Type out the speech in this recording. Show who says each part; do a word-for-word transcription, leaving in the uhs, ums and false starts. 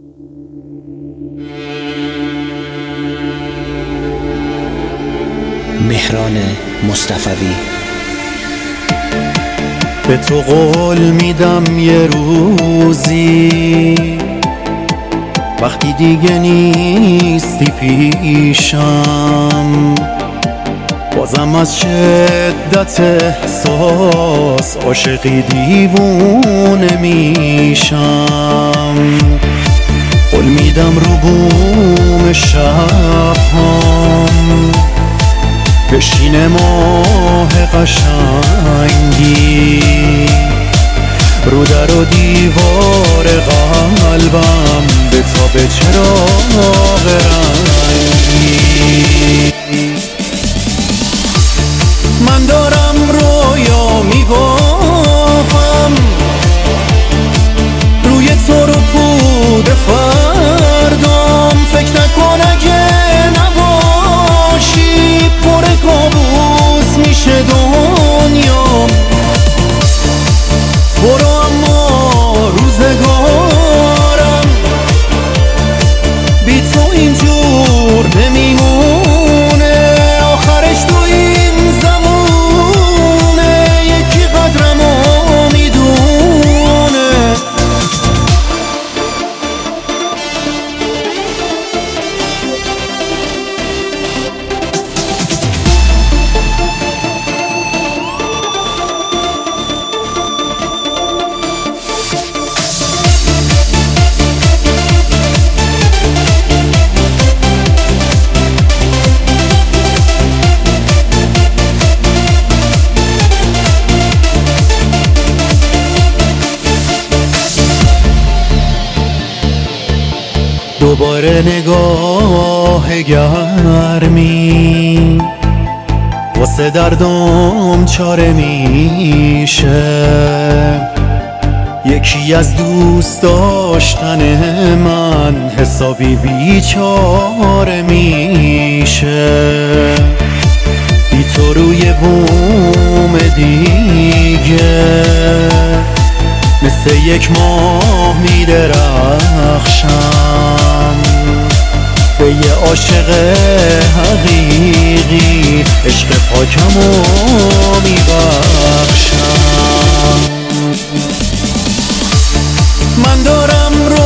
Speaker 1: مهران مصطفوی.
Speaker 2: به تو قول میدم یه روزی وقتی دیگه نیستی پیشم، بازم از شدت احساس عاشقی دیوونه میشم. قول میدم رو بوم شب‌هام بشینه ماه قشنگی رو در و دیوار قلبم به تاب چراغ رنگی. من دارم رویا میبافم روی تو رو پود فردام، فکر نکن اگه نباشی پر کابوس میشه دنیا. برو اما روزگارم بی تو اینجور نمیمونه، آخرش تو این زمونه یکی قدرمو میدونه. دوباره نگاه گرمی واسه دردم چاره میشه، یکی از دوست داشتن من حسابی بیچاره میشه. بی تو روی بوم دیگه مثل یک ماه میدرخشم، به یه عاشق حقیقی عشق پاکمو میبخشم. من دارم رو